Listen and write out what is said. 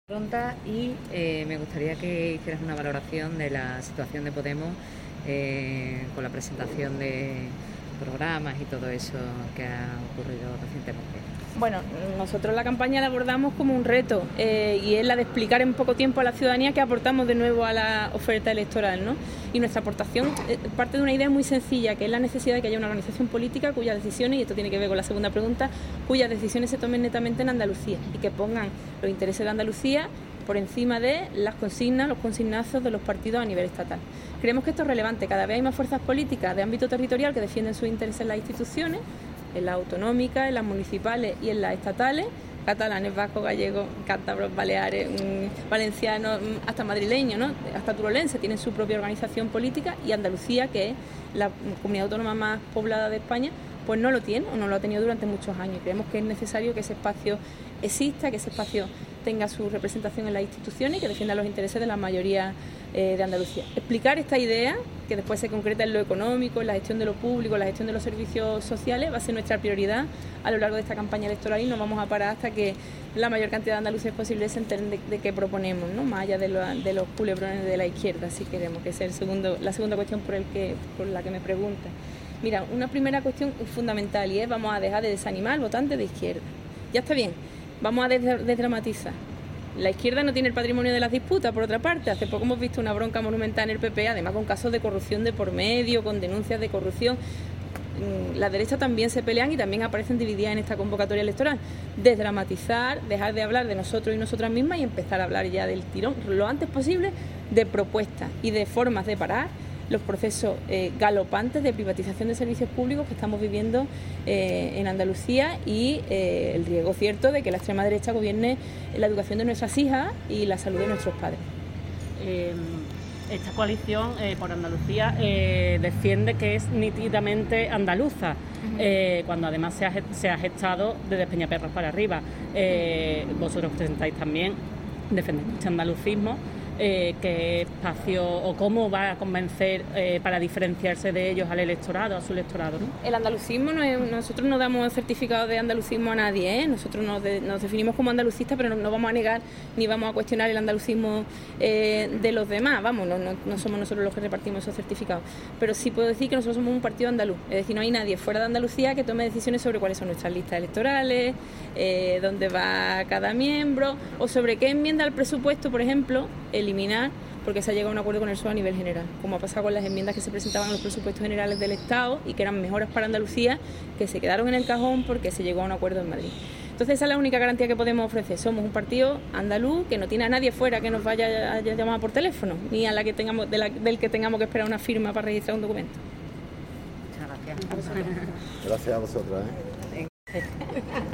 Pregunta y me gustaría que hicieras una valoración de la situación de Podemos con la presentación de programas y todo eso que ha ocurrido recientemente. Bueno, nosotros la campaña la abordamos como un reto y es la de explicar en poco tiempo a la ciudadanía qué aportamos de nuevo a la oferta electoral, ¿no? Y nuestra aportación parte de una idea muy sencilla, que es la necesidad de que haya una organización política cuyas decisiones, y esto tiene que ver con la segunda pregunta, cuyas decisiones se tomen netamente en Andalucía y que pongan los intereses de Andalucía por encima de las consignas, los consignazos de los partidos a nivel estatal. Creemos que esto es relevante. Cada vez hay más fuerzas políticas de ámbito territorial que defienden sus intereses en las instituciones, en las autonómicas, en las municipales y en las estatales, catalanes, vascos, gallegos, cántabros, baleares, valencianos, hasta madrileños, ¿no? Hasta turolenses tienen su propia organización política, y Andalucía, que es la comunidad autónoma más poblada de España, pues no lo tiene o no lo ha tenido durante muchos años. Creemos que es necesario que ese espacio exista, que ese espacio tenga su representación en las instituciones y que defienda los intereses de la mayoría de Andalucía. Explicar esta idea, que después se concreta en lo económico, en la gestión de lo público, en la gestión de los servicios sociales, va a ser nuestra prioridad a lo largo de esta campaña electoral, y no vamos a parar hasta que la mayor cantidad de andaluces posible se enteren de qué proponemos, ¿no? Más allá de los culebrones de la izquierda, si queremos, que es la segunda cuestión por la que me pregunta. Mira, una primera cuestión fundamental, y es: vamos a dejar de desanimar al votante de izquierda. Ya está bien, vamos a desdramatizar. La izquierda no tiene el patrimonio de las disputas, por otra parte. Hace poco hemos visto una bronca monumental en el PP, además con casos de corrupción de por medio, con denuncias de corrupción. La derecha también se pelean y también aparecen divididas en esta convocatoria electoral. Desdramatizar, dejar de hablar de nosotros y nosotras mismas y empezar a hablar ya del tirón, lo antes posible, de propuestas y de formas de parar los procesos galopantes de privatización de servicios públicos que estamos viviendo en Andalucía, y el riesgo cierto de que la extrema derecha gobierne la educación de nuestras hijas y la salud de nuestros padres. Esta coalición por Andalucía defiende que es nítidamente andaluza, cuando además se ha gestado desde Peñaperros para arriba. Vosotros presentáis también, defendéis este andalucismo. ¿Qué espacio o cómo va a convencer para diferenciarse de ellos al electorado, a su electorado, ¿no? El andalucismo nosotros no damos certificado de andalucismo a nadie, ¿eh? Nosotros nos definimos como andalucistas, pero no vamos a negar ni vamos a cuestionar el andalucismo de los demás. Vamos, no somos nosotros los que repartimos esos certificados, pero sí puedo decir que nosotros somos un partido andaluz, es decir, no hay nadie fuera de Andalucía que tome decisiones sobre cuáles son nuestras listas electorales, dónde va cada miembro, o sobre qué enmienda al presupuesto, por ejemplo, eliminar, porque se ha llegado a un acuerdo con el PSOE a nivel general, como ha pasado con las enmiendas que se presentaban en los presupuestos generales del Estado y que eran mejoras para Andalucía, que se quedaron en el cajón porque se llegó a un acuerdo en Madrid. Entonces esa es la única garantía que podemos ofrecer. Somos un partido andaluz que no tiene a nadie fuera que nos vaya a llamar por teléfono, ni a la que tengamos del que tengamos que esperar una firma para registrar un documento. Muchas gracias. Gracias a vosotras. ¿eh?